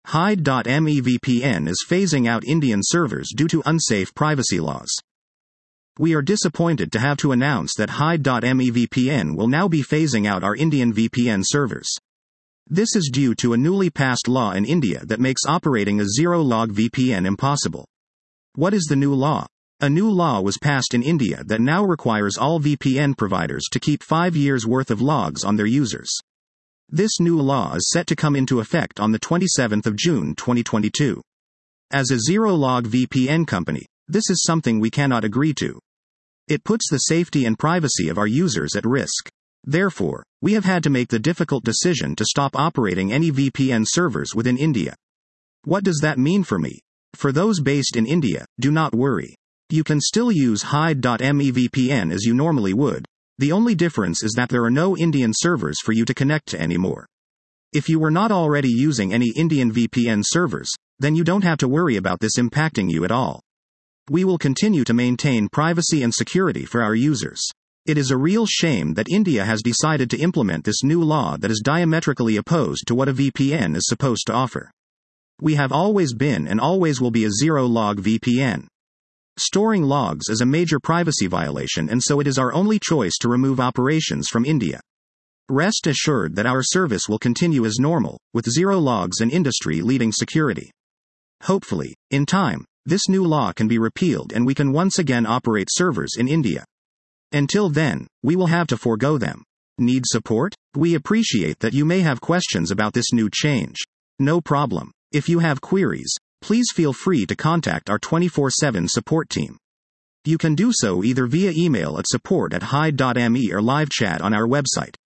Hide.me VPN is phasing out Indian servers due to unsafe privacy laws. We are disappointed to have to announce that Hide.me VPN will now be phasing out our Indian VPN servers. This is due to a newly passed law in India that makes operating a zero-log VPN impossible. What is the new law? A new law was passed in India that now requires all VPN providers to keep 5 years' worth of logs on their users. This new law is set to come into effect on the 27th of June 2022. As a zero-log VPN company, this is something we cannot agree to. It puts the safety and privacy of our users at risk. Therefore, we have had to make the difficult decision to stop operating any VPN servers within India. What does that mean for me? For those based in India, do not worry. You can still use Hide.me VPN as you normally would. The only difference is that there are no Indian servers for you to connect to anymore. If you were not already using any Indian VPN servers, then you don't have to worry about this impacting you at all. We will continue to maintain privacy and security for our users. It is a real shame that India has decided to implement this new law that is diametrically opposed to what a VPN is supposed to offer. We have always been and always will be a zero-log VPN. Storing logs is a major privacy violation, and so it is our only choice to remove operations from India. Rest assured that our service will continue as normal, with zero logs and industry-leading security. Hopefully, in time, this new law can be repealed and we can once again operate servers in India. Until then, we will have to forego them. Need support? We appreciate that you may have questions about this new change. No problem. If you have queries, please feel free to contact our 24/7 support team. You can do so either via email at support@hide.me or live chat on our website.